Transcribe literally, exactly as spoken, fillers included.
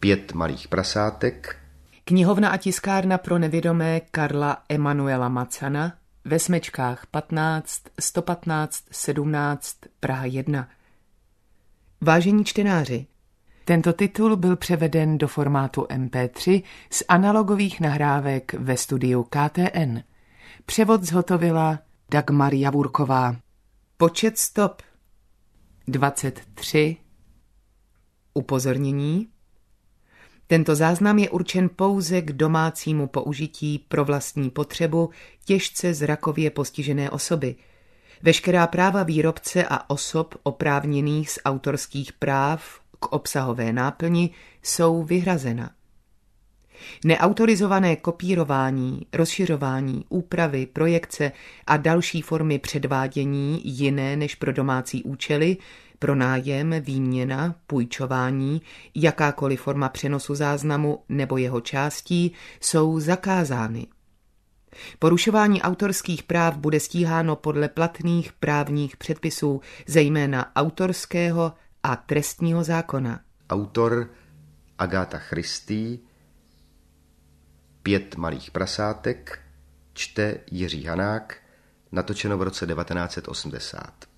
Pět malých prasátek. Knihovna a tiskárna pro nevědomé Karla Emanuela Macana ve Smečkách patnáct, sto patnáct, sedmnáct, Praha jedna. Vážení čtenáři, tento titul byl převeden do formátu em pé tři z analogových nahrávek ve studiu K T N. Převod zhotovila Dagmar Javurková. Počet stop dvacet tři. Upozornění. Tento záznam je určen pouze k domácímu použití pro vlastní potřebu těžce zrakově postižené osoby. Veškerá práva výrobce a osob oprávněných z autorských práv k obsahové náplni jsou vyhrazena. Neautorizované kopírování, rozšiřování, úpravy, projekce a další formy předvádění jiné než pro domácí účely, pronájem, výměna, půjčování, jakákoliv forma přenosu záznamu nebo jeho částí jsou zakázány. Porušování autorských práv bude stíháno podle platných právních předpisů, zejména autorského a trestního zákona. Autor Agáta Christie. Pět malých prasátek. Čte Jiří Hanák. Natočeno v roce devatenáct set osmdesát.